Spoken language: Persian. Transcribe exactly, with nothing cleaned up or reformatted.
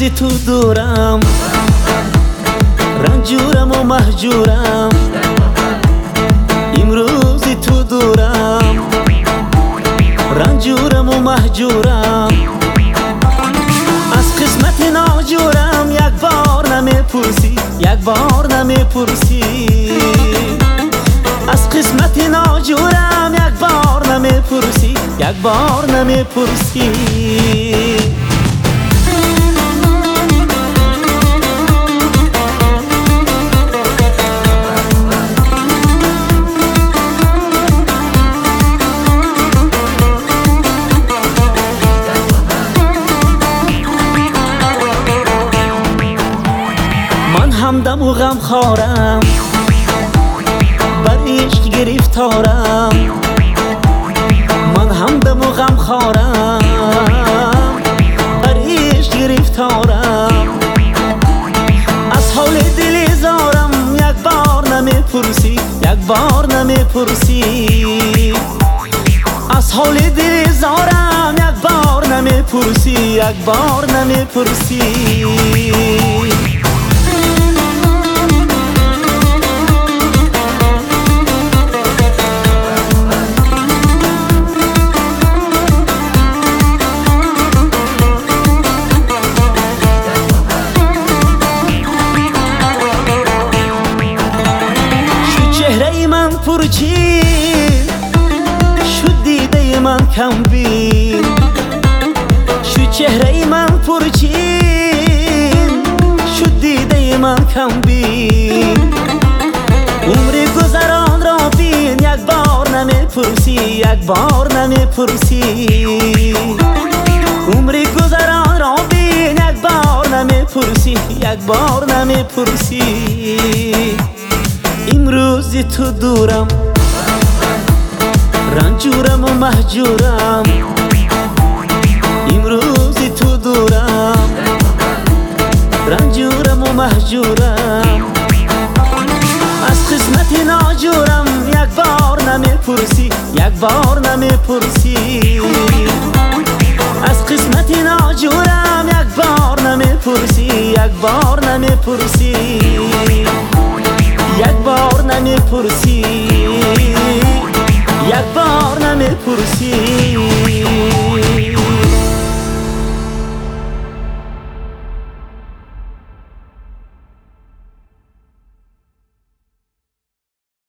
امروزی تو دورم، رنجورم و مهجورم. امروزی تو دورم، رنجورم و مهجورم. از قسمت ناجورم یک بار نمیپرسی، یک بار نمیپرسی. از قسمت ناجورم یک بار نمیپرسی، یک بار نمیپرسی. من همدم و غم خارم، بر عشق گرفتارم. من همدم و غم خارم، بر عشق گرفتارم. از حال دل زارم یک بار نمیپرسی، یک بار نمیپرسی. از حال دل زارم یک بار نمیپرسی، یک بار نمیپرسی. چهره من پرچین شد، دیده من کم بین. شد چهره من پرچین شد، دیده من کم بین. عمر گذران را بین، یک بار نمیپرسی، یک بار نمیپرسی. عمر گذران را بین، یک بار نمیپرسی، یک بار نمیپرسی. امروزی تو دورم، رنجورم و مهجورم. امروزی تو دورم، رنجورم و مهجورم. از قسمت ناجورم یک بار نمیپرسی، یک بار نمیپرسی. از قسمت ناجورم یک بار نمیپرسی، یک بار نمیپرسی. یک بار نمیپرسی، یک بار نمیپرسی.